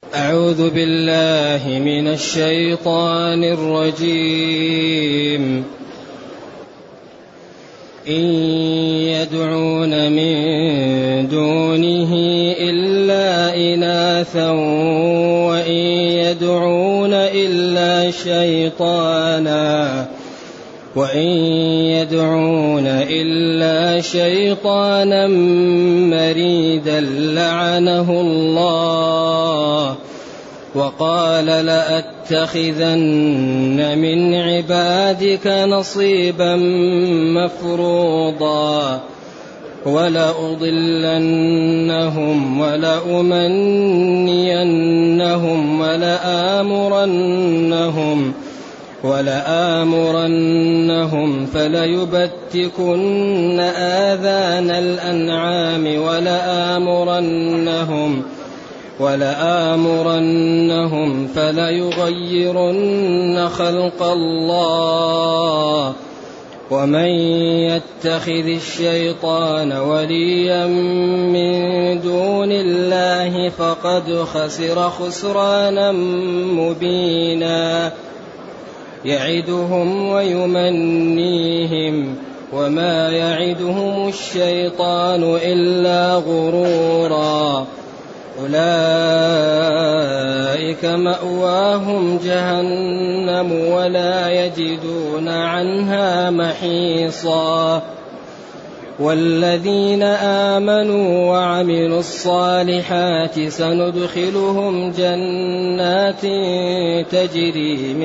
أعوذ بالله من الشيطان الرجيم. إن يدعون من دونه إلا إناثا وإن يدعون إلا شيطانا مريدا لعنه الله وقال لأتخذن من عبادك نصيبا مفروضا ولأضلنهم ولآمرنهم فليبتكن آذان الأنعام ولآمرنهم فليغيرن خلق الله ومن يتخذ الشيطان وليا من دون الله فقد خسر خسرانا مبينا يعدهم ويمنيهم وما يعدهم الشيطان إلا غرورا أولئك مأواهم جهنم ولا يجدون عنها محيصا والذين آمنوا وعملوا الصالحات سندخلهم جنات تجري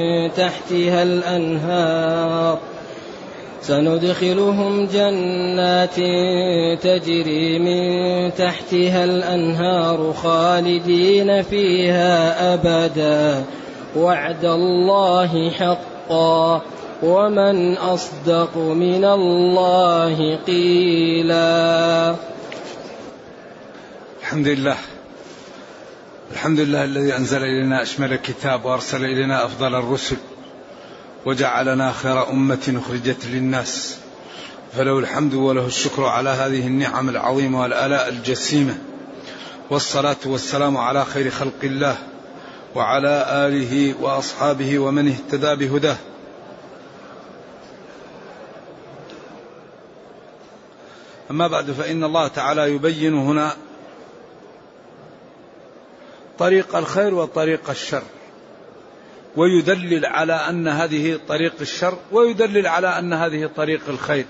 من تحتها الأنهار خالدين فيها أبدا وعد الله حقا ومن أصدق من الله قيلا. الحمد لله الذي أنزل إلينا أشمل الكتاب وأرسل إلينا أفضل الرسل وجعلنا خير أمة أخرجت للناس، فله الحمد وله الشكر على هذه النعم العظيمة والآلاء الجسيمة، والصلاة والسلام على خير خلق الله وعلى آله وأصحابه ومن اهتدى بهداه. أما بعد، فإن الله تعالى يبين هنا طريق الخير وطريق الشر، ويدلل على أن هذه طريق الشر ويدلل على أن هذه طريق الخير،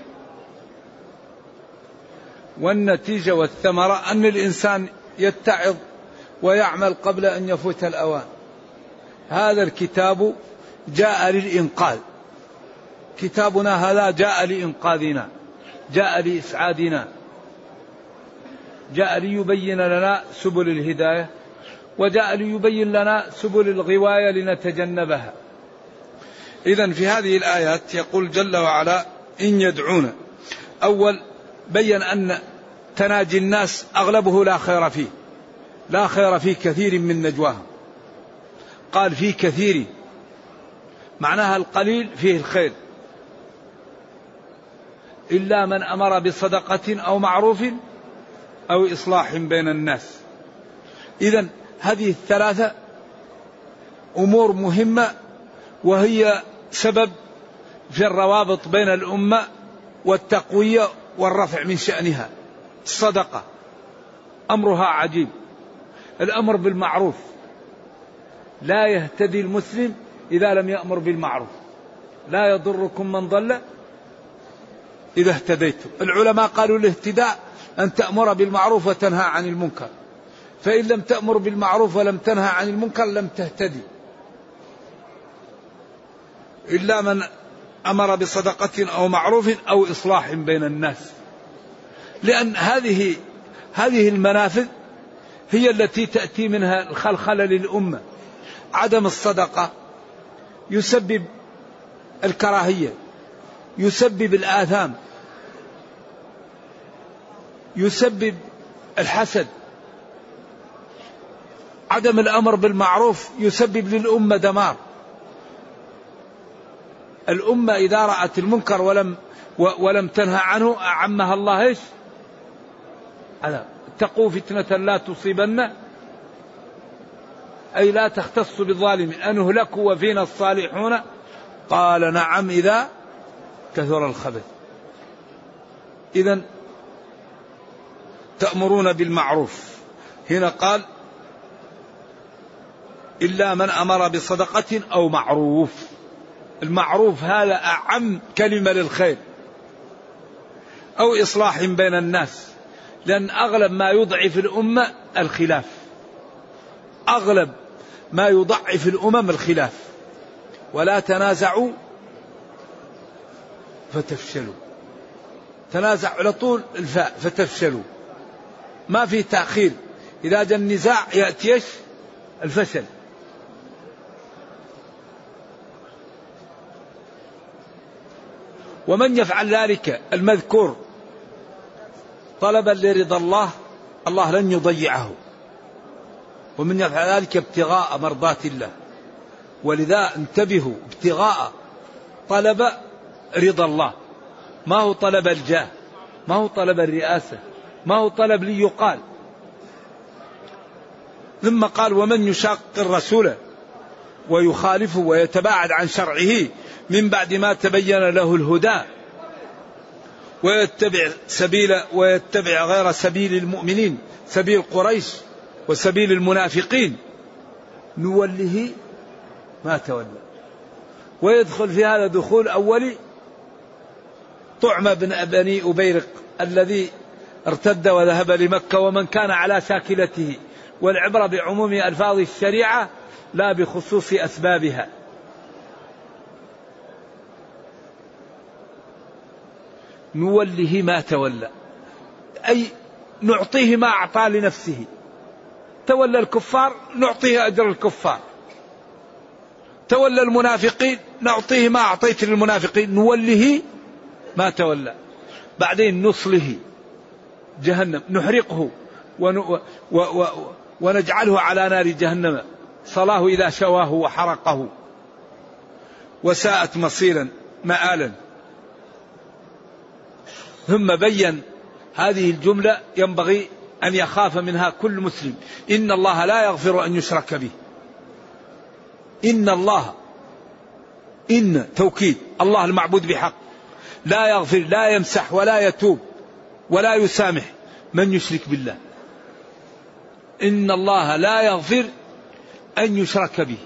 والنتيجة والثمرة أن الإنسان يتعظ ويعمل قبل أن يفوت الأوان. هذا الكتاب جاء للإنقاذ، كتابنا هذا جاء لإنقاذنا، جاء لإسعادنا، جاء ليبين لنا سبل الهداية، وجاء ليبين لنا سبل الغواية لنتجنبها. إذن في هذه الآيات يقول جل وعلا إن يدعون. أول بين أن تناجي الناس أغلبه لا خير فيه كثير من نجواهم. قال في كثير معناها القليل فيه الخير، إلا من أمر بصدقة أو معروف أو إصلاح بين الناس. إذن هذه الثلاثة أمور مهمة، وهي سبب في الروابط بين الأمة والتقوية والرفع من شأنها. الصدقة أمرها عجيب، الأمر بالمعروف، لا يهتدي المسلم إذا لم يأمر بالمعروف، لا يضركم من ضل إذا اهتديتم. العلماء قالوا الاهتداء أن تأمر بالمعروف وتنهى عن المنكر، فإن لم تأمر بالمعروف ولم تنهى عن المنكر لم تهتدي. إلا من أمر بصدقة أو معروف أو إصلاح بين الناس، لأن هذه المنافذ هي التي تأتي منها الخلخلة للأمة. عدم الصدقة يسبب الكراهية، يسبب الآثام، يسبب الحسد. عدم الأمر بالمعروف يسبب للأمة دمار. الأمة إذا رأت المنكر ولم تنهى عنه أعمها الله إيش؟ اتقوا فتنة لا تصيبن أي لا تختص بالظالم أن يهلكوا وفينا الصالحون. قال نعم إذا كثر الخبث. إذن تأمرون بالمعروف، هنا قال إلا من أمر بصدقة أو معروف. المعروف هذا أعم كلمة للخير، أو إصلاح بين الناس، لأن أغلب ما يضعف الأمة الخلاف، أغلب ما يضعف الأمم الخلاف. ولا تنازعوا فتفشلوا، تنازع على طول الفاء فتفشلوا، ما في تأخير، إذا جاء النزاع يأتيش الفشل. ومن يفعل ذلك المذكور طلبا لرضا الله، الله لن يضيعه. ومن يفعل ذلك ابتغاء مرضات الله، ولذا انتبهوا، ابتغاء طلب رضا الله، ما هو طلب الجاه، ما هو طلب الرئاسة، ما هو طلب ليقال. ثم قال ومن يشاق الرسول ويخالفه ويتباعد عن شرعه من بعد ما تبين له الهدى ويتبع غير سبيل المؤمنين، سبيل قريش وسبيل المنافقين، نوله ما تولى. ويدخل في هذا دخول أولي طعم بني أبيرق الذي ارتد وذهب لمكة ومن كان على شاكلته، والعبرة بعموم ألفاظ الشريعة لا بخصوص أسبابها. نوله ما تولى، أي نعطيه ما أعطى لنفسه. تولى الكفار نعطيه أجر الكفار، تولى المنافقين نعطيه ما أعطيت للمنافقين. نوله ما تولى. بعدين نصله جهنم، نحرقه ونجعله على نار جهنم صلاه إذا شواه وحرقه وساءت مصيرا مآلا. ثم بين هذه الجملة ينبغي أن يخاف منها كل مسلم: إن الله لا يغفر أن يشرك به. إن الله، إن توكيد، الله المعبود بحق، لا يغفر، لا يمسح ولا يتوب ولا يسامح من يشرك بالله. إن الله لا يغفر أن يشرك به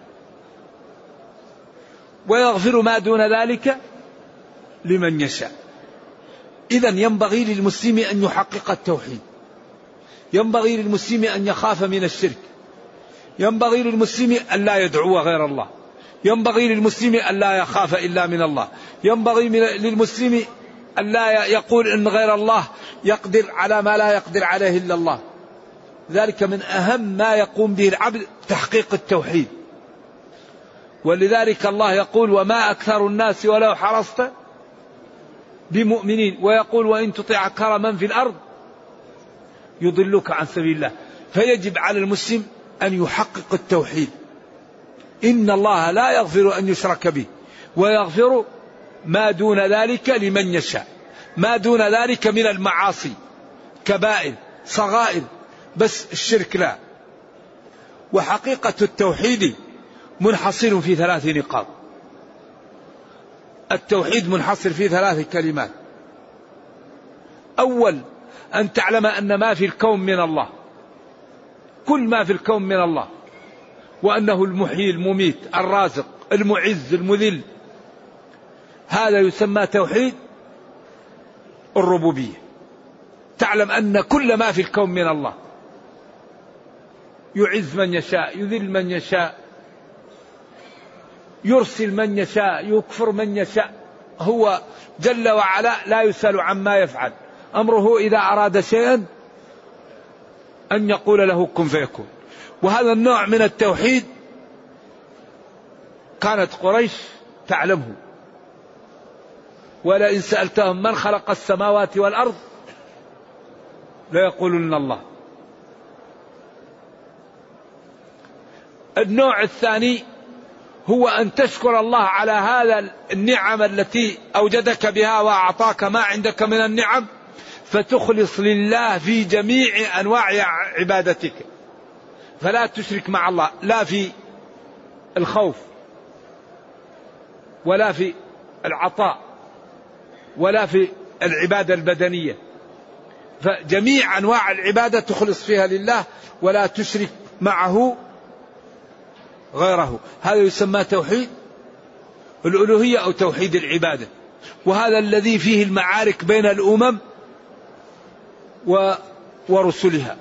ويغفر ما دون ذلك لمن يشاء. إذن ينبغي للمسلم أن يحقق التوحيد، ينبغي للمسلم أن يخاف من الشرك، ينبغي للمسلم أن لا يدعو غير الله، ينبغي للمسلم أن لا يخاف إلا من الله، ينبغي للمسلم أن لا يقول إن غير الله يقدر على ما لا يقدر عليه إلا الله. ذلك من أهم ما يقوم به العبد تحقيق التوحيد. ولذلك الله يقول: وما أكثر الناس ولو حرصت بمؤمنين، ويقول: وإن تطع أكثر من في الأرض يضلك عن سبيل الله. فيجب على المسلم أن يحقق التوحيد. إن الله لا يغفر أن يشرك به ويغفر ما دون ذلك لمن يشاء. ما دون ذلك من المعاصي كبائر صغائر، بس الشرك لا. وحقيقة التوحيد منحصر في 3 نقاط. التوحيد منحصر في 3 كلمات. أول، أن تعلم أن ما في الكون من الله، كل ما في الكون من الله، وأنه المحيي المميت الرازق المعز المذل. هذا يسمى توحيد الربوبية. تعلم أن كل ما في الكون من الله، يعز من يشاء، يذل من يشاء، يرسل من يشاء، يكفر من يشاء. هو جل وعلا لا يسأل عما يفعل، أمره إذا أراد شيئا أن يقول له كن فيكون. وهذا النوع من التوحيد كانت قريش تعلمه. ولئن سألتهم من خلق السماوات والأرض ليقولن الله. النوع الثاني هو أن تشكر الله على هذا النعم التي أوجدك بها وأعطاك ما عندك من فتخلص لله في جميع أنواع عبادتك، فلا تشرك مع الله لا في الخوف ولا في العطاء ولا في العبادة البدنية، فجميع أنواع العبادة تخلص فيها لله ولا تشرك معه غيره. هذا يسمى توحيد الألوهية أو توحيد العبادة، وهذا الذي فيه المعارك بين الأمم ورسلها.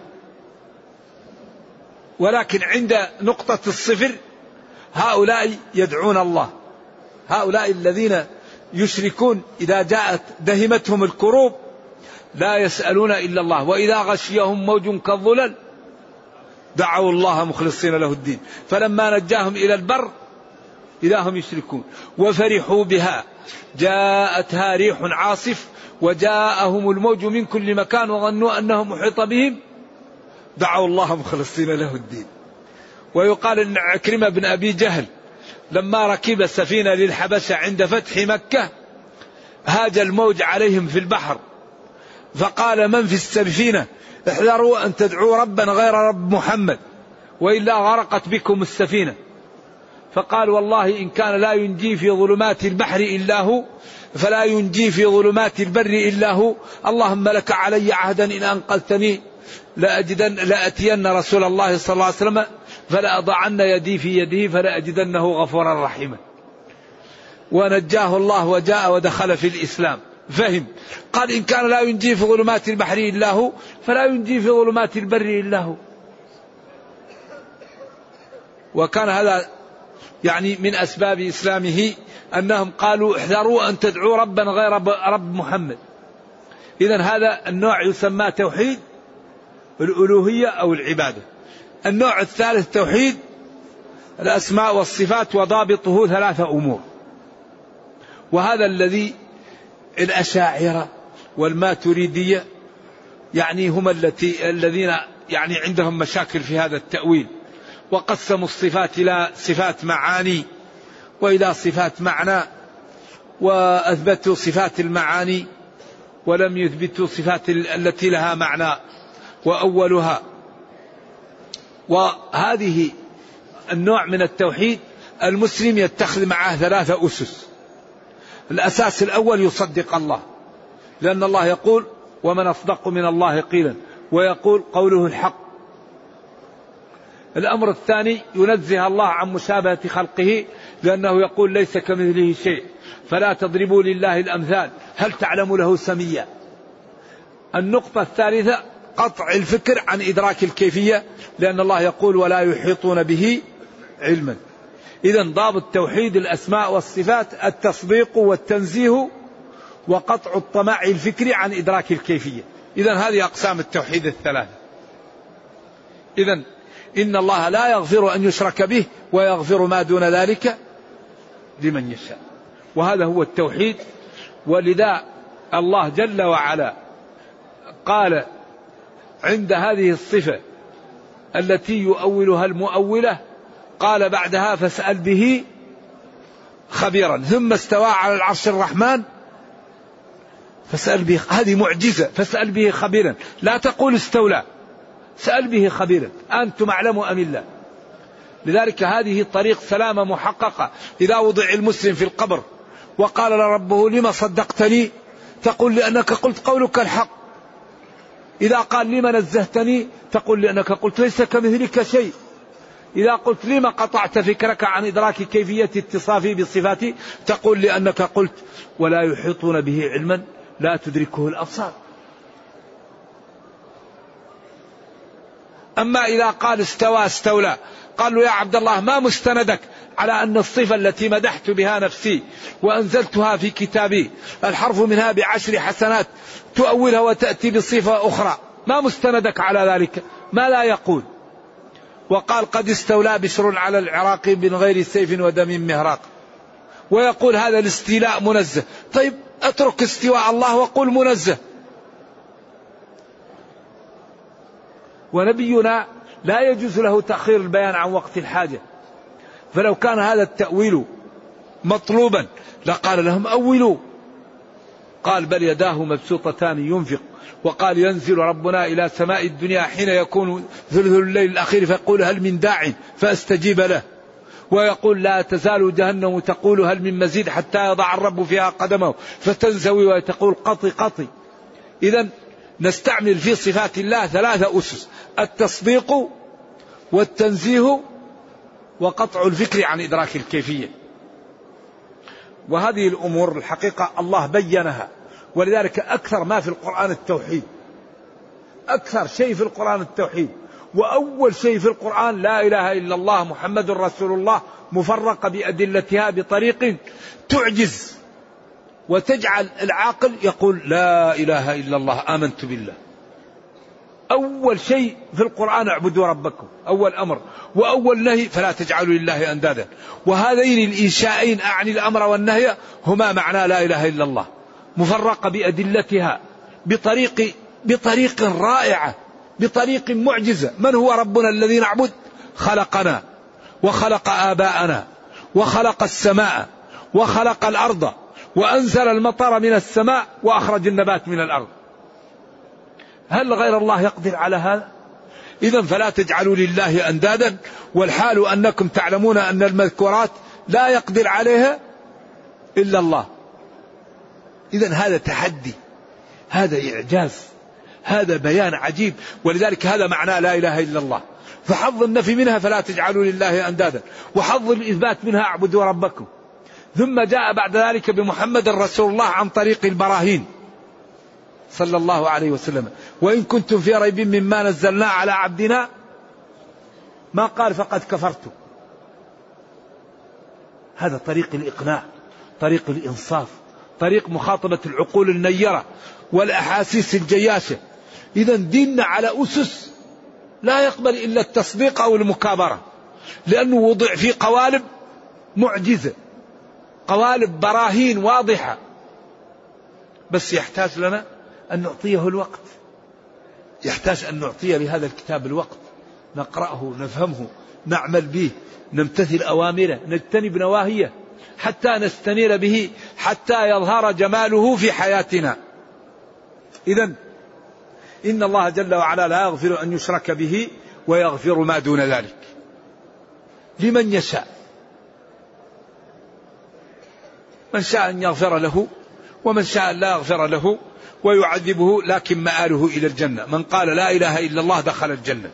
ولكن عند نقطة الصفر هؤلاء يدعون الله، هؤلاء الذين يشركون إذا جاءت دهمتهم الكروب لا يسألون إلا الله، وإذا غشيهم موج كالظلل دعوا الله مخلصين له الدين، فلما نجاهم إلى البر إذا هم يشركون. وفرحوا بها جاءتها ريح عاصف وجاءهم الموج من كل مكان وظنوا أنهم محيط بهم دعوا الله مخلصين له الدين. ويقال أن عكرمة بن أبي جهل لما ركب السفينة للحبشة عند فتح مكة هاج الموج عليهم في البحر، فقال من في السفينة احذروا أن تدعوا ربا غير رب محمد وإلا غرقت بكم السفينة. فقال والله إن كان لا ينجي في ظلمات البحر إلا هو فلا ينجي في ظلمات البر إلا هو، اللهم لك علي عهدا إن أنقذتني لأتين رسول الله صلى الله عليه وسلم فلأضعن يدي في يده فلأجدنه غفورا رحيما. ونجاه الله وجاء ودخل في الإسلام. فهم قال إن كان لا ينجي في ظلمات البحر إلا هو فلا ينجي في ظلمات البر إلا هو. وكان هذا يعني من أسباب إسلامه أنهم قالوا احذروا أن تدعوا ربا غير رب محمد. إذن هذا النوع يسمى توحيد الألوهية أو العبادة. النوع الثالث توحيد الأسماء والصفات، وضابطه 3 أمور، وهذا الذي الأشاعرة والماتريدية يعني هم الذين يعني عندهم مشاكل في هذا التأويل، وقسموا الصفات إلى صفات معاني وإلى صفات معنى، وأثبتوا صفات المعاني ولم يثبتوا صفات التي لها معنى وأولها. وهذه النوع من التوحيد المسلم يتخذ معه 3 أسس. الأساس الأول يصدق الله، لأن الله يقول ومن أصدق من الله قيلا، ويقول قوله الحق. الأمر الثاني ينزه الله عن مشابهة خلقه، لأنه يقول ليس كمثله شيء فلا تضربوا لله الأمثال هل تعلم له سميا. النقطة الثالثة قطع الفكر عن إدراك الكيفية، لأن الله يقول ولا يحيطون به علما. إذن ضابط توحيد الأسماء والصفات التصديق والتنزيه وقطع الطمع الفكري عن إدراك الكيفية. إذن هذه أقسام التوحيد 3. إذن إن الله لا يغفر أن يشرك به ويغفر ما دون ذلك لمن يشاء، وهذا هو التوحيد. ولذا الله جل وعلا قال عند هذه الصفة التي يؤولها المؤولة قال بعدها فاسأل به خبيرا، ثم استوى على العرش الرحمن فاسأل به، هذه معجزة، فاسأل به خبيرا، لا تقول استولى، سأل به خبيرا أنتم أعلم أم الله. لذلك هذه طريق سلامة محققة. إذا وضع المسلم في القبر وقال لربه لما صدقتني تقول لأنك قلت قولك الحق. إذا قال لما نزهتني تقول لأنك قلت ليس كمثلك شيء. إذا قلت لما قطعت فكرك عن إدراك كيفية اتصافي بصفاتي تقول لأنك قلت ولا يحيطون به علما لا تدركه الأبصار. أما إذا قال استوى استولى قال له يا عبد الله ما مستندك على أن الصفة التي مدحت بها نفسي وأنزلتها في كتابي الحرف منها ب10 حسنات تؤولها وتأتي بصفة أخرى، ما مستندك على ذلك؟ ما لا يقول. وقال قد استولى بشر على العراق من غير سيف ودم مهراق، ويقول هذا الاستيلاء منزه. طيب اترك استواء الله وقل منزه. ونبينا لا يجوز له تأخير البيان عن وقت الحاجة، فلو كان هذا التأويل مطلوبا لقال لهم أولوا قال بل يداه مبسوطتان ينفق. وقال ينزل ربنا إلى سماء الدنيا حين يكون ثلث الليل الأخير فيقول هل من داع فأستجيب له. ويقول لا تزال جهنم تقول هل من مزيد حتى يضع الرب فيها قدمه فتنزوي وتقول قطي قطي. إذن نستعمل في صفات الله 3 أسس: التصديق والتنزيه وقطع الفكر عن إدراك الكيفية. وهذه الأمور الحقيقة الله بينها، ولذلك أكثر ما في القرآن التوحيد، أكثر شيء في القرآن التوحيد، وأول شيء في القرآن لا إله إلا الله محمد رسول الله، مفرقة بأدلتها بطريق تعجز وتجعل العاقل يقول لا إله إلا الله آمنت بالله. أول شيء في القرآن اعبدوا ربكم، أول أمر، وأول نهي فلا تجعلوا لله أندادا. وهذين الإنشائين أعني الأمر والنهي هما معنى لا إله إلا الله، مفرقة بأدلتها بطريق رائعة، بطريق معجزة. من هو ربنا الذي نعبد؟ خلقنا وخلق آباءنا وخلق السماء وخلق الأرض وأنزل المطر من السماء وأخرج النبات من الأرض. هل غير الله يقدر على هذا؟ إذن فلا تجعلوا لله أندادا، والحال أنكم تعلمون أن المذكورات لا يقدر عليها إلا الله. إذن هذا تحدي، هذا إعجاز، هذا بيان عجيب. ولذلك هذا معنى لا إله إلا الله. فحظ النفي منها فلا تجعلوا لله أندادا، وحظ الإثبات منها اعبدوا ربكم. ثم جاء بعد ذلك بمحمد رسول الله عن طريق البراهين صلى الله عليه وسلم. وإن كنتم في ريب مما نزلنا على عبدنا، ما قال فقد كفرتم. هذا طريق الإقناع، طريق الإنصاف، طريق مخاطبة العقول النيرة والأحاسيس الجياشة. إذا ديننا على أسس لا يقبل إلا التصديق أو المكابرة، لأنه وضع في قوالب معجزة، قوالب براهين واضحة، بس يحتاج لنا أن نعطيه الوقت، يحتاج أن نعطيه لهذا الكتاب الوقت، نقرأه نفهمه نعمل به نمتثل أوامره نجتنب نواهيه حتى نستنير به، حتى يظهر جماله في حياتنا. إذن إن الله جل وعلا لا يغفر أن يشرك به ويغفر ما دون ذلك لمن يشاء. من شاء أن يغفر له ومن شاء أن لا يغفر له ويعذبه، لكن مآله إلى الجنة. من قال لا إله إلا الله دخل الجنة.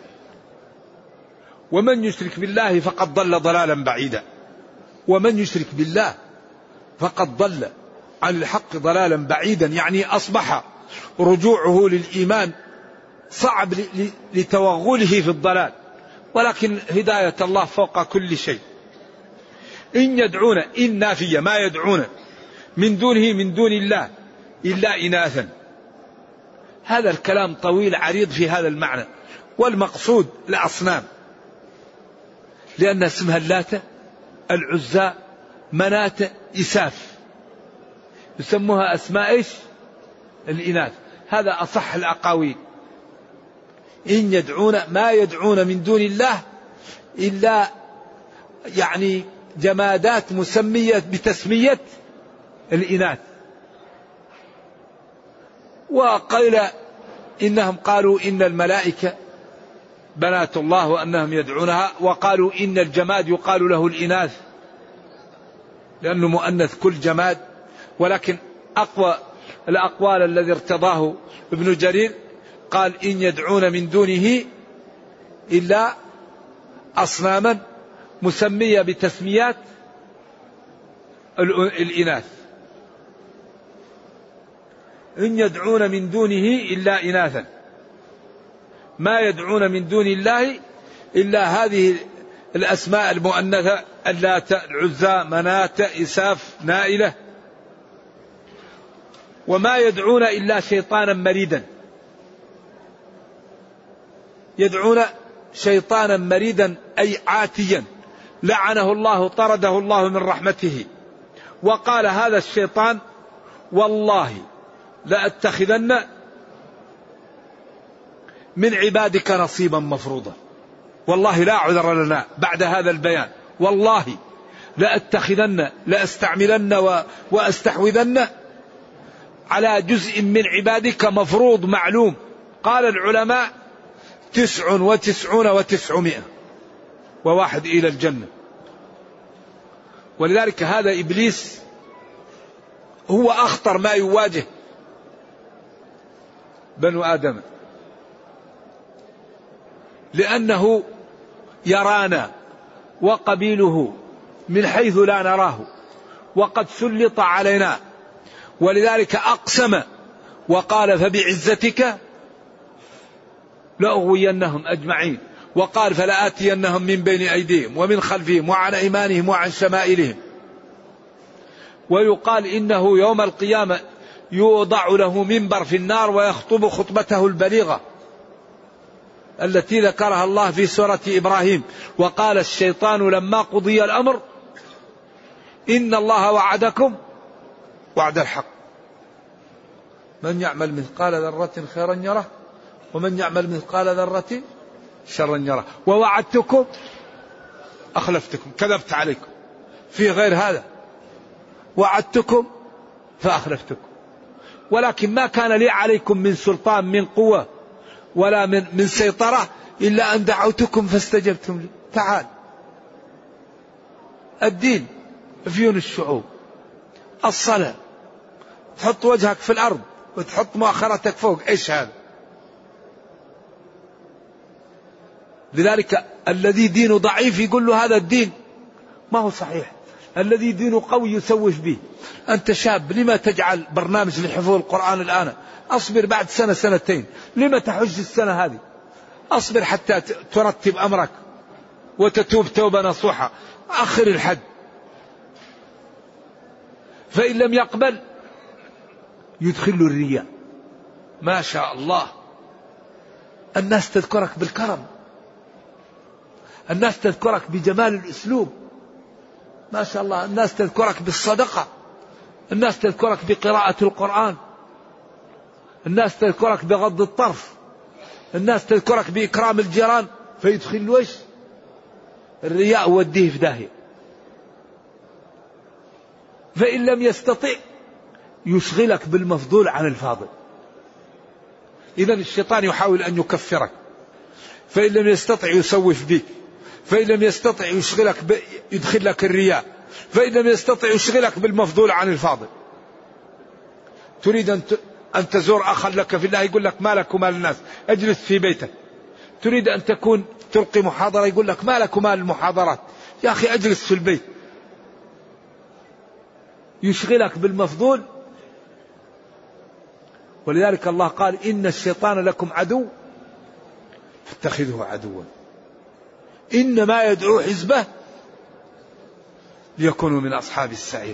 ومن يشرك بالله فقد ضل ضلالا بعيدا. ومن يشرك بالله فقد ضل عن الحق ضلالا بعيدا، يعني أصبح رجوعه للإيمان صعب لتوغله في الضلال، ولكن هداية الله فوق كل شيء. إن يدعون، إن نافية، ما يدعون من دونه من دون الله إلا إناثا. هذا الكلام طويل عريض في هذا المعنى، والمقصود الأصنام، لأن اسمها اللات العزى مناة إساف، يسموها أسماء إيش؟ الإناث. هذا أصح الأقاويل. إن يدعون، ما يدعون من دون الله إلا يعني جمادات مسمية بتسمية الإناث. وقيل إنهم قالوا إن الملائكة بنات الله وأنهم يدعونها، وقالوا إن الجماد يقال له الإناث لأنه مؤنث كل جماد. ولكن أقوى الأقوال الذي ارتضاه ابن جرير قال إن يدعون من دونه إلا أصناما مسمية بتسميات الإناث. إن يدعون من دونه إلا إناثا، ما يدعون من دون الله إلا هذه الأسماء المؤنثة: اللات، العزى، مناة، إساف، نائلة. وما يدعون إلا شيطانا مريدا، يدعون شيطانا مريدا أي عاتيا لعنه الله طرده الله من رحمته. وقال هذا الشيطان والله لأتخذن من عبادك نصيبا مفروضا. والله لا عذر لنا بعد هذا البيان، والله لأتخذن، لأستعملن وأستحوذن على جزء من عبادك مفروض معلوم. قال العلماء 99 و100 إلى الجنة. ولذلك هذا إبليس هو أخطر ما يواجه بنو آدم، لأنه يرانا وقبيله من حيث لا نراه، وقد سلط علينا، ولذلك أقسم وقال فبعزتك لأغوينهم أجمعين، وقال فلآتينهم من بين أيديهم ومن خلفهم وعن أيمانهم وعن شمائلهم. ويقال إنه يوم القيامة يوضع له منبر في النار ويخطب خطبته البليغة التي ذكرها الله في سورة إبراهيم: وقال الشيطان لما قضي الأمر إن الله وعدكم وعد الحق من يعمل مثقال ذرة خيرا يره ومن يعمل مثقال ذرة شرا يره ووعدتكم أخلفتكم، كذبت عليكم في غير هذا، وعدتكم فأخلفتكم، ولكن ما كان لي عليكم من سلطان من قوة ولا من سيطرة إلا أن دعوتكم فاستجبتم لي. تعال الدين أفيون الشعوب، الصلاة، تحط وجهك في الأرض وتحط مؤخرتك فوق، إيش هذا؟ لذلك الذي دينه ضعيف يقول له هذا الدين ما هو صحيح، الذي دينه قوي يسوف به. أنت شاب لما تجعل برنامج لحفظ القرآن الآن؟ أصبر بعد سنة سنتين. لما تحج السنة هذه؟ أصبر حتى ترتب أمرك وتتوب توبة نصوحة، أخر الحج. فإن لم يقبل يدخل الرياء. ما شاء الله الناس تذكرك بالكرم، الناس تذكرك بجمال الأسلوب، ما شاء الله الناس تذكرك بالصدقة، الناس تذكرك بقراءة القرآن، الناس تذكرك بغض الطرف، الناس تذكرك بإكرام الجيران، فيدخل وش الرياء وديه في داهية. فإن لم يستطع يشغلك بالمفضول عن الفاضل. إذا الشيطان يحاول أن يكفرك، فإن لم يستطع يسوف بك، فإن لم يستطع يشغلك يدخل لك الرياء، فإن لم يستطع يشغلك بالمفضول عن الفاضل. تريد أن تزور أخا لك في الله يقول لك ما لك وما للناس، اجلس في بيتك. تريد أن تلقي محاضرة يقول لك ما لك وما للمحاضرات، يا أخي اجلس في البيت. يشغلك بالمفضول. ولذلك الله قال إن الشيطان لكم عدو فاتخذوه عدوا إنما يدعو حزبه ليكونوا من أصحاب السعير.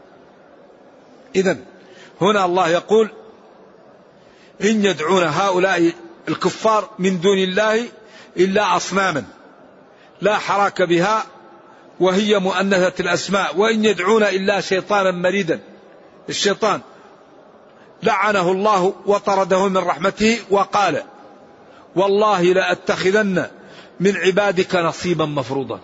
إذن هنا الله يقول إن يدعون هؤلاء الكفار من دون الله إلا أصناما لا حراك بها وهي مؤنثة الأسماء وإن يدعون إلا شيطانا مريدا. الشيطان لعنه الله وطرده من رحمته وقال والله لأتخذن من عبادك نصيبا مفروضا،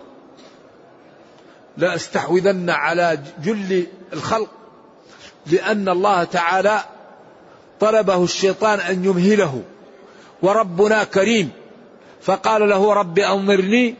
لأستحوذن على جل الخلق، لأن الله تعالى طلبه الشيطان أن يمهله، وربنا كريم فقال له رب أنظرني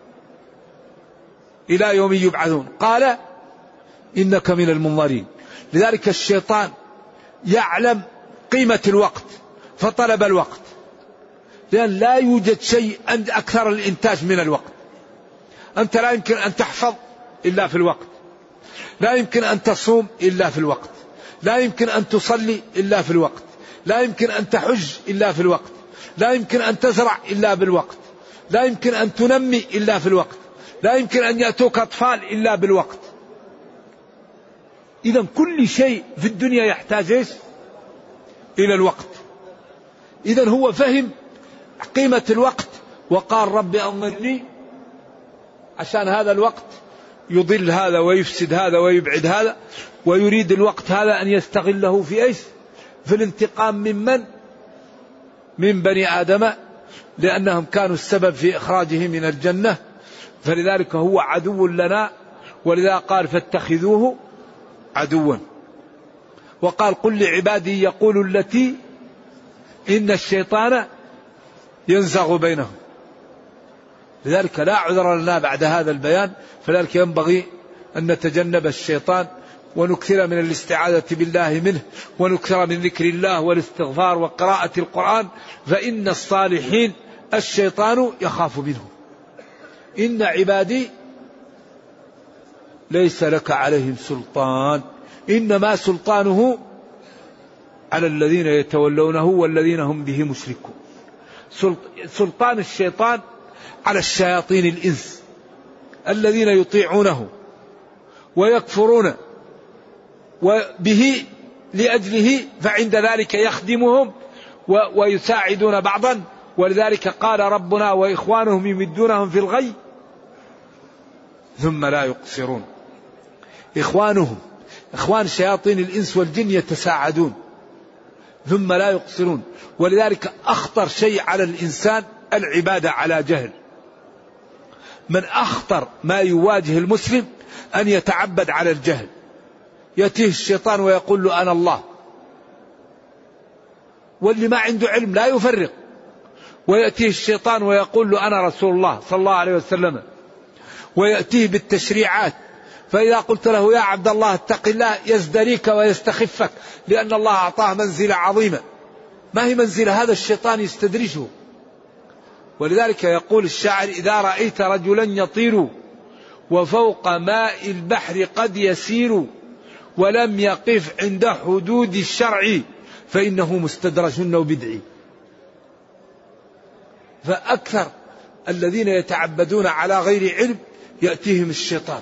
إلى يوم يبعثون، قال إنك من المنظرين. لذلك الشيطان يعلم قيمة الوقت فطلب الوقت، لأن لا يوجد شيء أكثر الإنتاج من الوقت. أنت لا يمكن أن تحفظ إلا في الوقت، لا يمكن أن تصوم إلا في الوقت، لا يمكن أن تصلي إلا في الوقت، لا يمكن أن تحج إلا في الوقت، لا يمكن أن تزرع إلا بالوقت، لا يمكن أن تنمي إلا في الوقت، لا يمكن أن يأتوك أطفال إلا بالوقت. إذا كل شيء في الدنيا يحتاج إلى الوقت. إذا هو فهم قيمة الوقت وقال رب أنظرني، عشان هذا الوقت يضل هذا ويفسد هذا ويبعد هذا، ويريد الوقت هذا أن يستغله في إيش؟ في الانتقام من بني آدم، لأنهم كانوا السبب في إخراجه من الجنة، فلذلك هو عدو لنا، ولذا قال فاتخذوه عدوا. وقال قل لعبادي يقولوا التي إن الشيطان ينزغ بينهم. لذلك لا عذر لنا بعد هذا البيان، فلذلك ينبغي أن نتجنب الشيطان ونكثر من الاستعاذة بالله منه، ونكثر من ذكر الله والاستغفار وقراءة القرآن، فإن الصالحين الشيطان يخاف منه. إن عبادي ليس لك عليهم سلطان، إنما سلطانه على الذين يتولونه والذين هم به مشركون. سلطان الشيطان على الشياطين الإنس الذين يطيعونه ويكفرون وبه لأجله، فعند ذلك يخدمهم ويساعدون بعضا. ولذلك قال ربنا وإخوانهم يمدونهم في الغي ثم لا يقصرون. إخوانهم إخوان شياطين الإنس والجن يتساعدون ثم لا يقصرون. ولذلك أخطر شيء على الإنسان العبادة على جهل. من أخطر ما يواجه المسلم أن يتعبد على الجهل. يأتيه الشيطان ويقول له أنا الله، واللي ما عنده علم لا يفرق. ويأتيه الشيطان ويقول له أنا رسول الله صلى الله عليه وسلم، ويأتيه بالتشريعات، فإذا قلت له يا عبد الله اتق الله يزدريك ويستخفك، لأن الله أعطاه منزلة عظيمة. ما هي منزلة؟ هذا الشيطان يستدرجه. ولذلك يقول الشاعر إذا رأيت رجلا يطير وفوق ماء البحر قد يسير ولم يقف عند حدود الشرع فإنه مستدرج وبدعي. فأكثر الذين يتعبدون على غير علم يأتيهم الشيطان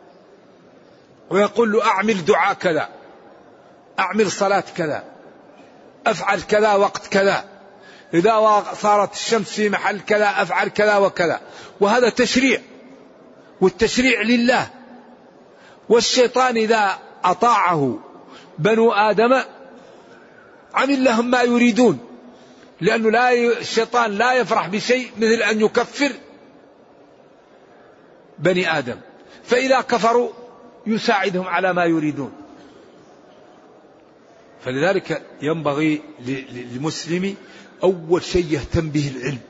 ويقول له أعمل دعاء كذا، أعمل صلاة كذا، أفعل كذا وقت كذا، إذا صارت الشمس في محل كذا أفعل كذا وكذا. وهذا تشريع، والتشريع لله. والشيطان إذا أطاعه بنو آدم عمل لهم ما يريدون، لأنه الشيطان لا يفرح بشيء مثل أن يكفر بني آدم، فإذا كفروا يساعدهم على ما يريدون. فلذلك ينبغي للمسلم أول شيء يهتم به العلم.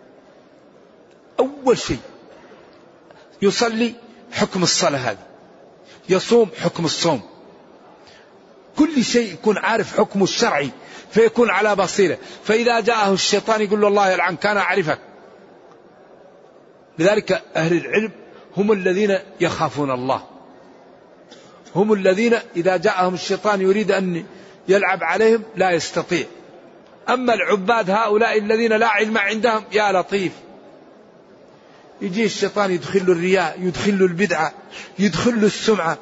أول شيء يصلي حكم الصلاة هذه، يصوم حكم الصوم، كل شيء يكون عارف حكمه الشرعي فيكون على بصيرة. فإذا جاءه الشيطان يقول له الله يلعن كان أعرفك. لذلك أهل العلم هم الذين يخافون الله، هم الذين إذا جاءهم الشيطان يريد أن يلعب عليهم لا يستطيع. أما العباد هؤلاء الذين لا علم عندهم يا لطيف، يجي الشيطان يدخل له الرياء، يدخل له البدعة، يدخل له السمعة،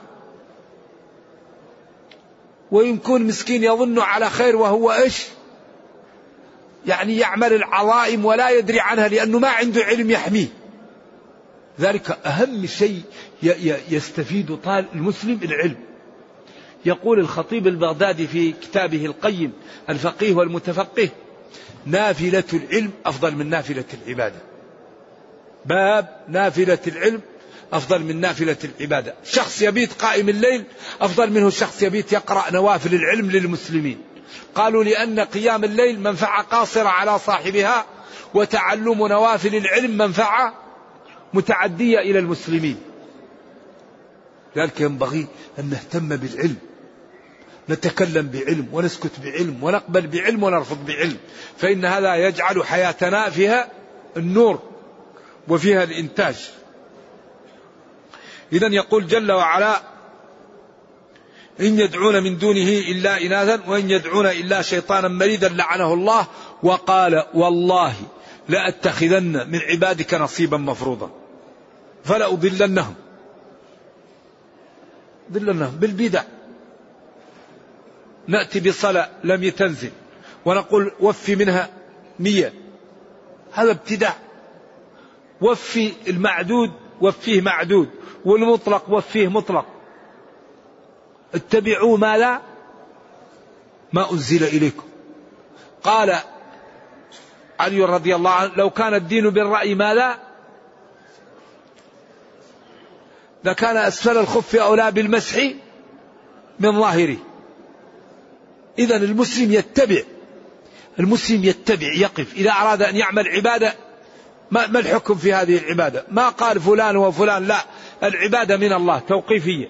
ويكون مسكين يظن على خير وهو إيش؟ يعني يعمل العظائم ولا يدري عنها لأنه ما عنده علم يحميه. ذلك أهم شيء يستفيد طالب المسلم العلم. يقول الخطيب البغدادي في كتابه القيم الفقيه والمتفقه نافلة العلم أفضل من نافلة العبادة. باب نافلة العلم أفضل من نافلة العبادة. شخص يبيت قائم الليل أفضل منه شخص يبيت يقرأ نوافل العلم للمسلمين. قالوا لأن قيام الليل منفعة قاصرة على صاحبها، وتعلم نوافل العلم منفعة متعدية إلى المسلمين. ذلك ينبغي أن نهتم بالعلم، نتكلم بعلم ونسكت بعلم ونقبل بعلم ونرفض بعلم، فإن هذا يجعل حياتنا فيها النور وفيها الإنتاج. إذن يقول جل وعلا إن يدعون من دونه إلا إناثا وإن يدعون إلا شيطانا مريدا لعنه الله وقال والله لأتخذن من عبادك نصيبا مفروضا فلأضلنهم بالبدع. نأتي بصلاة لم يتنزل ونقول وفي منها 100، هذا ابتداع. وفي المعدود وفيه معدود، والمطلق وفيه مطلق. اتبعوا ما أنزل إليكم. قال علي رضي الله عنه لو كان الدين بالرأي لكان أسفل الخف أولى بالمسح من ظاهره. إذن المسلم يتبع يقف إذا أراد أن يعمل عبادة. ما الحكم في هذه العبادة؟ ما قال فلان وفلان، لا، العبادة من الله توقيفية.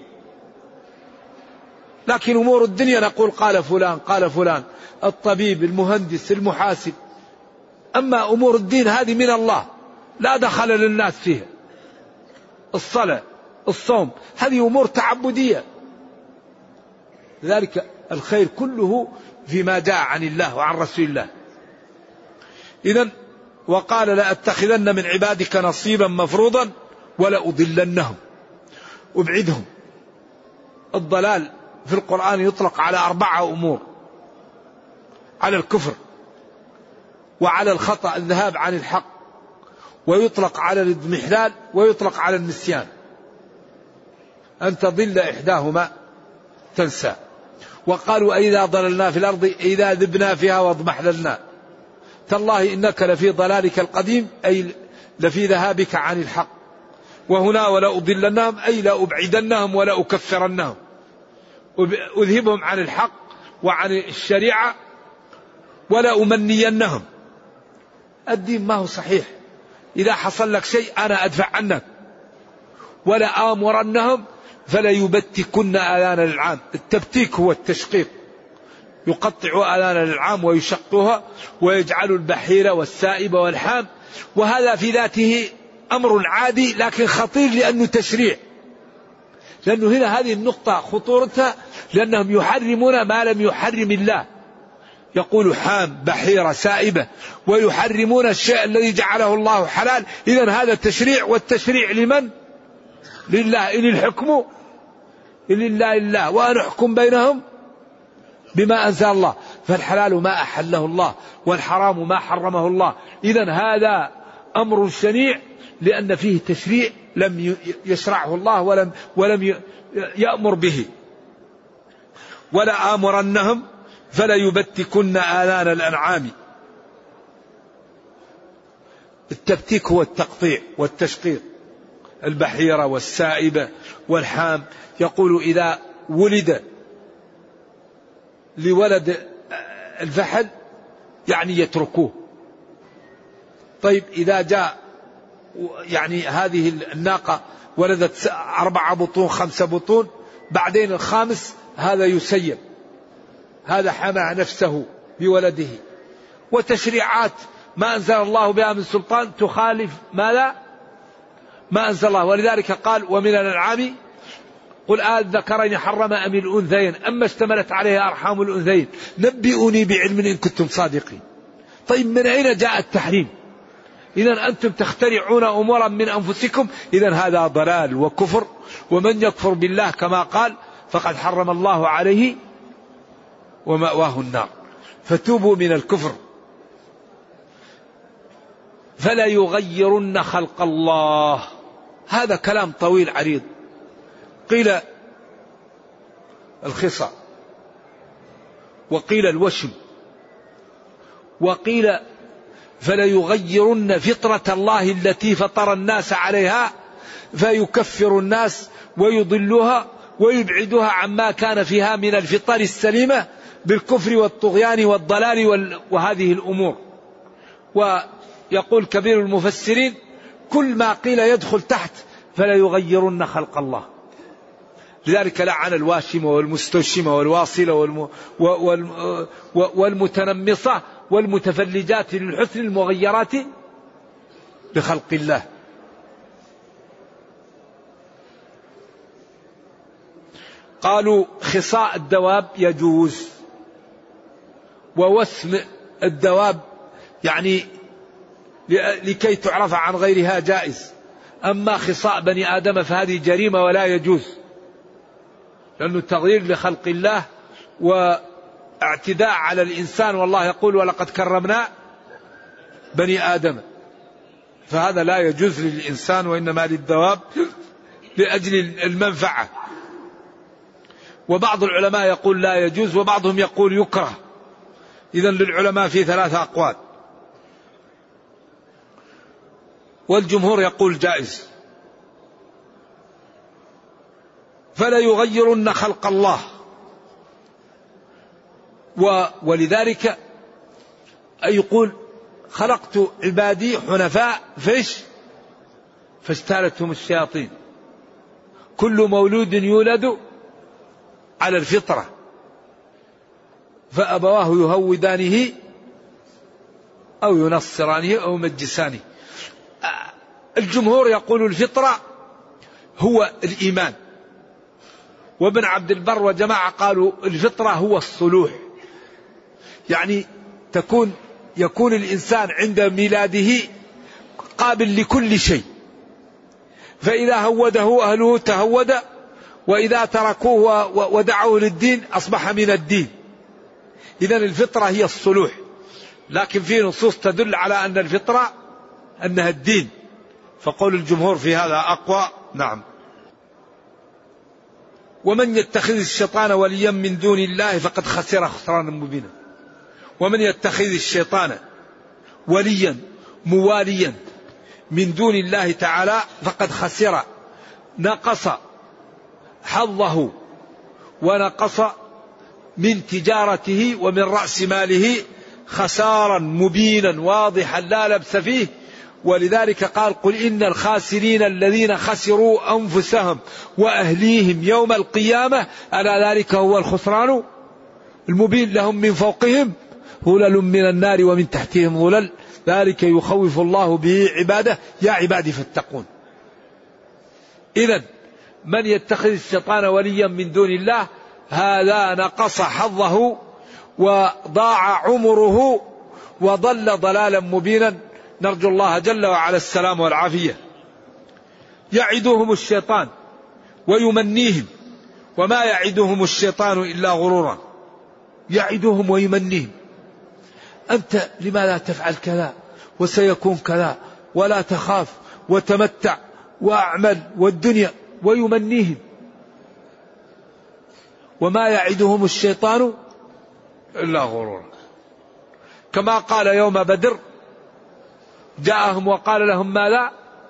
لكن أمور الدنيا نقول قال فلان، الطبيب، المهندس، المحاسب. أما أمور الدين هذه من الله لا دخل للناس فيها. الصلاة، الصوم، هذه أمور تعبدية. لذلك الخير كله فيما جاء عن الله وعن رسول الله. إذن وقال لأتخذن من عبادك نصيبا مفروضا ولأضلنهم، أبعدهم. الضلال في القرآن يطلق على 4 أمور: على الكفر، وعلى الخطأ الذهاب عن الحق، ويطلق على الاضمحلال، ويطلق على النسيان. أن تضل إحداهما تنسى. وقالوا أئذا ضللنا في الأرض إذا ذبنا فيها واضمحللنا تالله إنك لفي ضلالك القديم، أي لفي ذهابك عن الحق. وهنا ولا أضلنهم أي لا أبعدنهم ولا أكفرنهم، أذهبهم عن الحق وعن الشريعة، ولا أمنينهم. الدين ما هو صحيح. إذا حصل لك شيء أنا أدفع عنك. ولا آمرنهم فلا يبتكن آذان الأنعام. التبتيك هو التشقيق، يقطع آذان الأنعام ويشقها ويجعل البحيرة والسائبة والحام. وهذا في ذاته أمر عادي لكن خطير لأنه تشريع. لأنه هنا هذه النقطة خطورتها، لأنهم يحرمون ما لم يحرم الله. يقول حام، بحيرة، سائبة، ويحرمون الشيء الذي جعله الله حلال. إذن هذا تشريع، والتشريع لمن؟ لله. إن الحكم إلا لله وأن أحكم بينهم بما أنزل الله. فالحلال ما أحله الله والحرام ما حرمه الله. إذن هذا أمر شنيع لأن فيه تشريع لم يشرعه الله ولم يأمر به. ولا آمرنهم فلا يبتكن آذان الأنعام. التبتيك هو التقطيع والتشقيق. البحيرة والسائبة والحام. يقول إذا ولد لولد الفحل يعني يتركوه. طيب إذا جاء يعني هذه الناقة ولدت 4 بطون 5 بطون، بعدين الخامس هذا يسيب، هذا حمى نفسه بولده. وتشريعات ما أنزل الله بها من سلطان تخالف ما أنزل الله. ولذلك قال ومن الأنعام قل الذكرين حرم أم الأنثيين أما اشتملت عليها أرحام الأنثيين نبئوني بعلم إن كنتم صادقين. طيب من أين جاء التحريم؟ إذن أنتم تخترعون أمورا من أنفسكم. إذن هذا ضلال وكفر. ومن يكفر بالله كما قال فقد حرم الله عليه ومأواه النار. فتوبوا من الكفر. فلا يغيرن خلق الله. هذا كلام طويل عريض. قيل الخصى، وقيل الوشم، وقيل فلا يغيرن فطرة الله التي فطر الناس عليها فيكفر الناس ويضلها ويبعدها عما كان فيها من الفطر السليمة بالكفر والطغيان والضلال وهذه الأمور. ويقول كبير المفسرين كل ما قيل يدخل تحت فلا يغيرن خلق الله. لذلك لعن الواشمة والمستوشمة والواصلة والمتنمصة والمتفلجات للحسن المغيرات بخلق الله. قالوا خصاء الدواب يجوز، ووسم الدواب يعني لكي تعرف عن غيرها جائز. أما خصاء بني آدم فهذه جريمة ولا يجوز، لأنه تغيير لخلق الله واعتداء على الإنسان. والله يقول ولقد كرمنا بني آدم. فهذا لا يجوز للإنسان وإنما للدواب لأجل المنفعة. وبعض العلماء يقول لا يجوز وبعضهم يقول يكره. إذن للعلماء في 3 أقوال، والجمهور يقول جائز. فلا يغيرن خلق الله. ولذلك يقول خلقت عبادي حنفاء فاجتالتهم الشياطين. كل مولود يولد على الفطرة فأبواه يهودانه أو ينصرانه أو يمجسانه. الجمهور يقول الفطرة هو الإيمان، وابن عبد البر وجماعة قالوا الفطرة هو الصلوح، يعني يكون الإنسان عند ميلاده قابل لكل شيء، فإذا هوده أهله تهود، وإذا تركوه ودعوه للدين أصبح من الدين. إذن الفطرة هي الصلوح، لكن في نصوص تدل على أن الفطرة أنها الدين، فقول الجمهور في هذا أقوى. نعم. ومن يتخذ الشيطان وليا من دون الله فقد خسر خسرانا مبينا. ومن يتخذ الشيطان وليا مواليا من دون الله تعالى فقد خسر، نقص حظه ونقص من تجارته ومن رأس ماله خسارا مبينا واضحا لا لبس فيه. ولذلك قال قل إن الخاسرين الذين خسروا أنفسهم وأهليهم يوم القيامة ألا ذلك هو الخسران المبين. لهم من فوقهم ظلل من النار ومن تحتهم ظلل ذلك يخوف الله به عباده يا عبادي فاتقون. إذن من يتخذ الشيطان وليا من دون الله هذا نقص حظه وضاع عمره وضل ضلالا مبينا. نرجو الله جل وعلا السلام والعافية. يعدهم الشيطان ويمنيهم وما يعدهم الشيطان إلا غرورا. يعدهم ويمنيهم، أنت لماذا تفعل كذا وسيكون كذا ولا تخاف وتمتع وأعمل والدنيا، ويمنيهم. وما يعدهم الشيطان إلا غرورا. كما قال يوم بدر جاءهم وقال لهم ماذا؟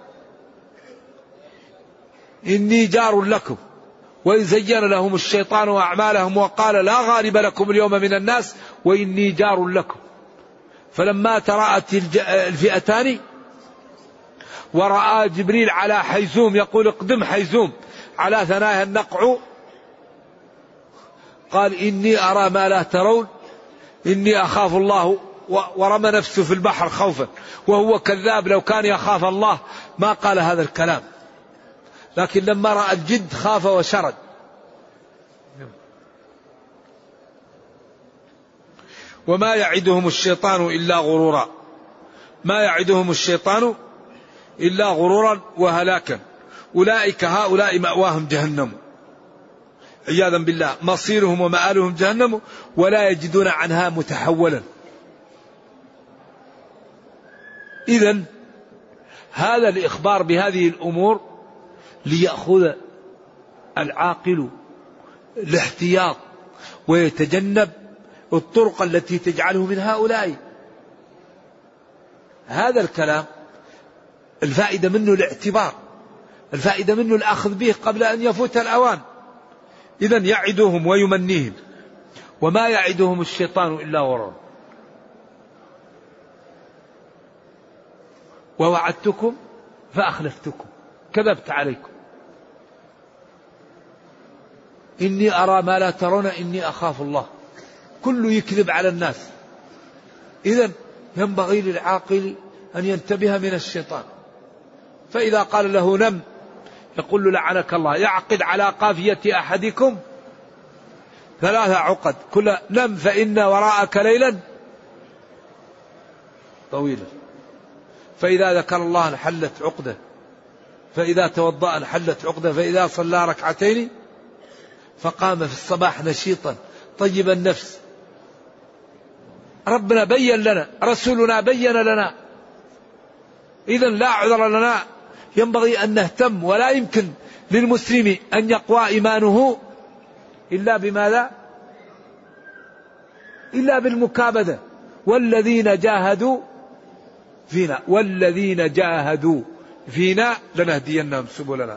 إني جار لكم وإذ زين لهم الشيطان أعمالهم وقال لا غالب لكم اليوم من الناس وإني جار لكم. فلما تراءت الفئتان ورأى جبريل على حيزوم يقول اقدم حيزوم على ثنايا النقع قال إني أرى ما لا ترون إني أخاف الله، ورمى نفسه في البحر خوفا وهو كذاب. لو كان يخاف الله ما قال هذا الكلام، لكن لما رأى الجد خاف وشرد. وما يعدهم الشيطان إلا غرورا. ما يعدهم الشيطان إلا غرورا وهلاكا. أولئك هؤلاء مأواهم جهنم عياذا بالله، مصيرهم ومآلهم جهنم ولا يجدون عنها متحولا. إذن هذا الإخبار بهذه الأمور ليأخذ العاقل الاحتياط ويتجنب الطرق التي تجعله من هؤلاء. هذا الكلام الفائدة منه الاعتبار، الفائدة منه الأخذ به قبل أن يفوت الأوان. إذن يعدهم ويمنيهم وما يعدهم الشيطان إلا غرورا. ووعدتكم فأخلفتكم كذبت عليكم إني أرى ما لا ترون إني أخاف الله. كله يكذب على الناس. إذن ينبغي للعاقل أن ينتبه من الشيطان. فإذا قال له نم يقول له لعنك الله. يعقد على قافية أحدكم 3 عقد كل نم فإن وراءك ليلا طويلا. فإذا ذكر الله انحلت عقدة، فإذا توضأ انحلت عقدة، فإذا صلى ركعتين فقام في الصباح نشيطا طيب النفس. ربنا بين لنا، رسولنا بين لنا. إذن لا عذر لنا، ينبغي أن نهتم. ولا يمكن للمسلم أن يقوى إيمانه إلا بماذا؟ إلا بالمكابدة. والذين جاهدوا فينا لنهدينهم سبلنا.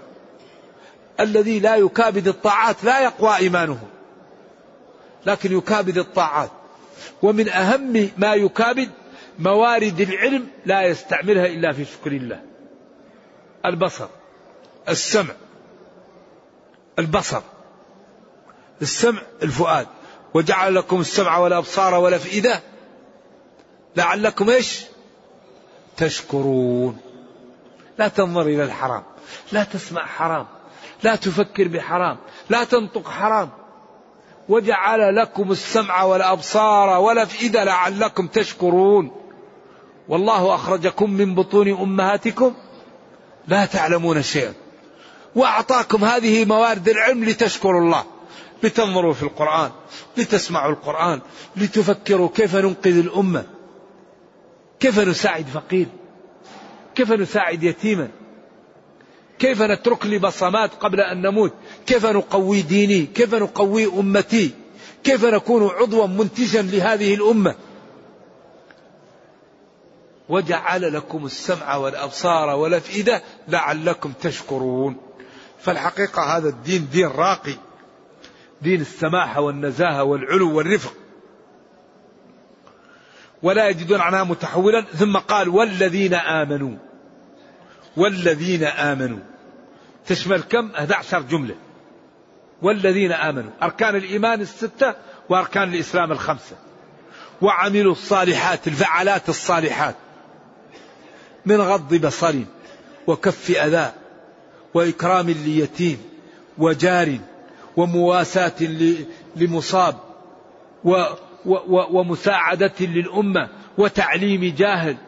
الذي لا يكابد الطاعات لا يقوى إيمانه، لكن يكابد الطاعات. ومن أهم ما يكابد موارد العلم لا يستعملها إلا في شكر الله. البصر، السمع، البصر، السمع الفؤاد، وجعل لكم السمع والأبصار والأفئدة لعلكم إيش تشكرون. لا تنظر إلى الحرام، لا تسمع حرام، لا تفكر بحرام، لا تنطق حرام. وجعل لكم السمع والأبصار والأفئدة لعلكم تشكرون. والله أخرجكم من بطون أمهاتكم لا تعلمون شيئا، وأعطاكم هذه موارد العلم لتشكروا الله، لتنظروا في القرآن، لتسمعوا القرآن، لتفكروا كيف ننقذ الأمة، كيف نساعد فقير، كيف نساعد يتيما، كيف نترك لي بصمات قبل أن نموت، كيف نقوي ديني، كيف نقوي أمتي، كيف نكون عضوا منتجا لهذه الأمة. وجعل لكم السمع والأبصار والأفئدة لعلكم تشكرون. فالحقيقة هذا الدين دين راقي، دين السماحة والنزاهة والعلو والرفق، ولا يجدون عنها متحولا. ثم قال والذين آمنوا. والذين آمنوا تشمل كم؟ 11 جملة. والذين آمنوا أركان الإيمان 6 وأركان الإسلام 5. وعملوا الصالحات، الفعالات الصالحات، من غض بصر وكف أذى وإكرام ليتيم وجار ومواساة لمصاب ومساعدة للأمة وتعليم جاهل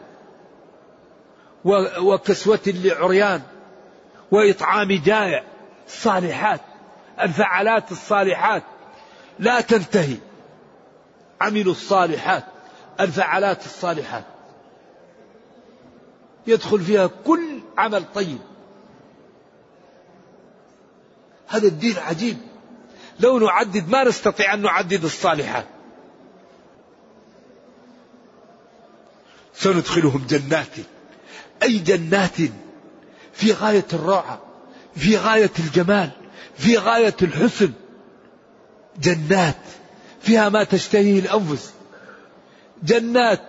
وكسوة لعريان وإطعام جائع. الصالحات، الفعالات الصالحات لا تنتهي. عملوا الصالحات، الفعالات الصالحات يدخل فيها كل عمل طيب. هذا الدين عجيب، لو نعدد ما نستطيع أن نعدد الصالحات. سندخلهم جنات، أي جنات في غاية الروعة، في غاية الجمال، في غاية الحسن. جنات فيها ما تشتهيه الأنفس، جنات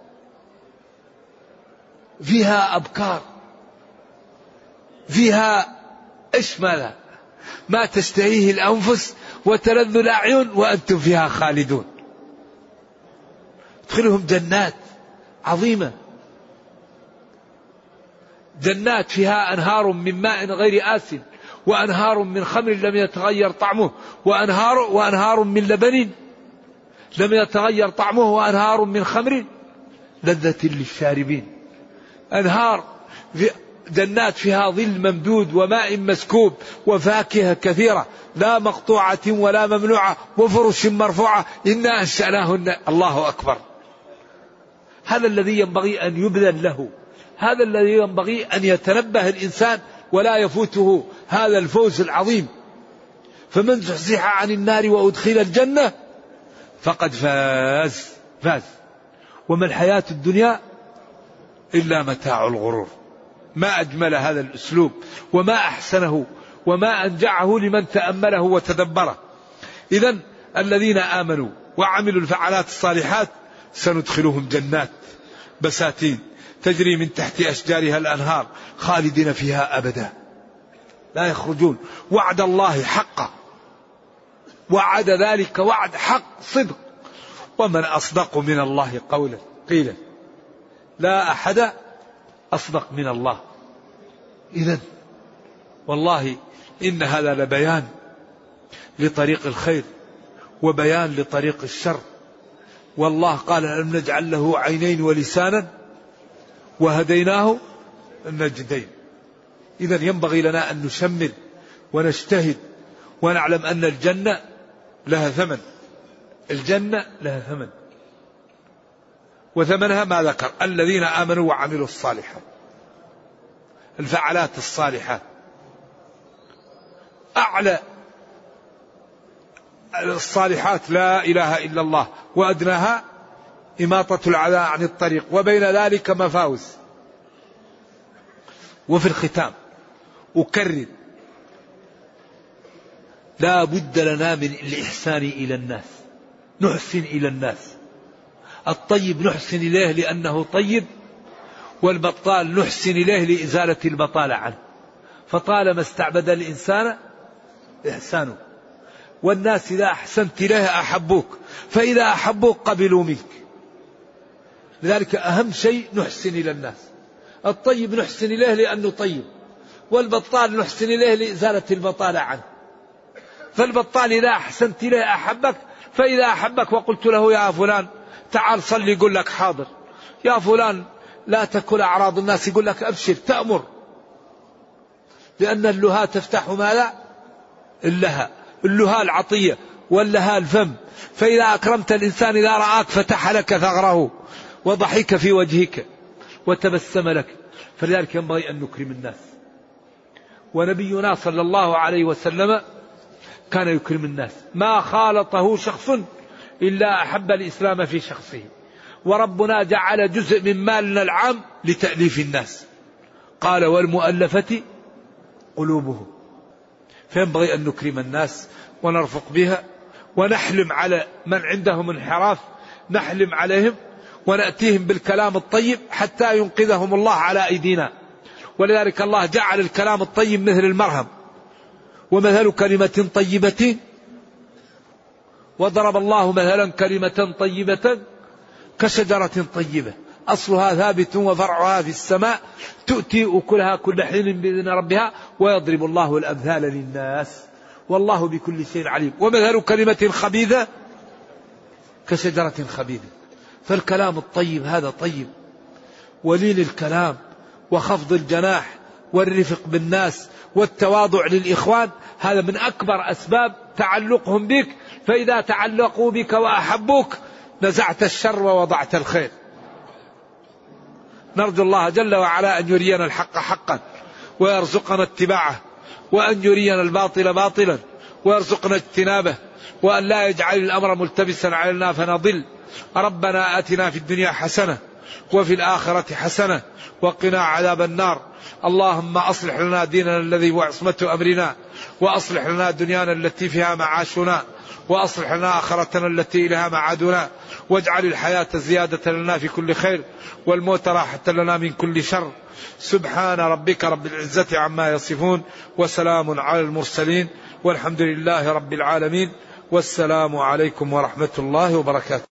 فيها أبكار، فيها إشمال ما تشتهيه الأنفس وتلذ الأعين وأنتم فيها خالدون. ادخلهم جنات عظيمة، جنات فيها أنهار من ماء غير آسن وأنهار من خمر لم يتغير طعمه وأنهار من لبن لم يتغير طعمه وأنهار من خمر لذة للشاربين. أنهار في جنات فيها ظل ممدود وماء مسكوب وفاكهة كثيرة لا مقطوعة ولا ممنوعة وفرش مرفوعة إنا أنشأناهن. الله أكبر. هذا الذي ينبغي أن يبذل له، هذا الذي ينبغي أن يتنبه الإنسان ولا يفوته هذا الفوز العظيم. فمن زحزح عن النار وأدخل الجنة فقد فاز. وما الحياة الدنيا إلا متاع الغرور. ما أجمل هذا الأسلوب وما أحسنه وما أنجعه لمن تأمله وتدبره. إذن الذين آمنوا وعملوا الفعالات الصالحات سندخلهم جنات بساتين تجري من تحت أشجارها الأنهار خالدين فيها أبدا لا يخرجون. وعد الله حقا، وعد ذلك وعد حق صدق. ومن أصدق من الله قولا قيلا لا أحد أصدق من الله. إذن والله إن هذا لبيان لطريق الخير وبيان لطريق الشر. والله قال ألم نجعل له عينين ولسانا وهديناه النجدين. إذن ينبغي لنا أن نشمل ونجتهد ونعلم أن الجنة لها ثمن. الجنة لها ثمن، وثمنها ما ذكر: الذين آمنوا وعملوا الصالحات، الفعلات الصالحات. أعلى الصالحات لا إله إلا الله، وأدناها إماطة العذى عن الطريق، وبين ذلك مفاوز. وفي الختام أكرر: لا بد لنا من الإحسان إلى الناس، نحسن إلى الناس الطيب نحسن إليه لأنه طيب، والبطال نحسن إليه لإزالة البطالة عنه. فطالما استعبد الإنسان إحسانه، والناس إذا أحسنت إليه أحبوك، فإذا أحبوك قبلوا منك. لذلك أهم شيء نحسن إلى الناس. الطيب نحسن إليه لأنه طيب، والبطال نحسن إليه لإزالة البطالة عنه. فالبطال إذا أحسنت إليه أحبك، فإذا أحبك وقلت له يا فلان تعال صلي يقول لك حاضر، يا فلان لا تأكل أعراض الناس يقول لك أبشر، تأمر. لأن اللها تفتح ماذا؟ اللها العطية، واللها الفم. فإذا أكرمت الإنسان إذا رآك فتح لك ثغره وضحك في وجهك وتبسم لك. فلذلك ينبغي أن نكرم الناس. ونبينا صلى الله عليه وسلم كان يكرم الناس، ما خالطه شخص إلا أحب الإسلام في شخصه. وربنا جعل جزء من مالنا العام لتأليف الناس، قال والمؤلفة قلوبهم. فينبغي أن نكرم الناس ونرفق بها، ونحلم على من عندهم انحراف، نحلم عليهم ونأتيهم بالكلام الطيب حتى ينقذهم الله على أيدينا. ولذلك الله جعل الكلام الطيب مثل المرهم، ومثل كلمة طيبة، وضرب الله مثلا كلمة طيبة كشجرة طيبة أصلها ثابت وفرعها في السماء تؤتي أكلها كل حين بإذن ربها ويضرب الله الأمثال للناس والله بكل شيء عليم. ومثل كلمة خبيثة كشجرة خبيثة. فالكلام الطيب هذا طيب، ولين الكلام وخفض الجناح والرفق بالناس والتواضع للإخوان، هذا من أكبر أسباب تعلقهم بك. فإذا تعلقوا بك وأحبوك نزعت الشر ووضعت الخير. نرجو الله جل وعلا أن يرينا الحق حقا ويرزقنا اتباعه، وأن يرينا الباطل باطلا ويرزقنا اجتنابه، وأن لا يجعل الأمر ملتبسا علينا فنضل. ربنا آتنا في الدنيا حسنة وفي الآخرة حسنة وقنا عذاب النار. اللهم أصلح لنا ديننا الذي هو عصمة أمرنا، وأصلح لنا دنيانا التي فيها معاشنا، وأصلح لنا آخرتنا التي إليها معادنا، واجعل الحياة زيادة لنا في كل خير والموت راحة لنا من كل شر. سبحان ربك رب العزة عما يصفون، وسلام على المرسلين، والحمد لله رب العالمين، والسلام عليكم ورحمة الله وبركاته.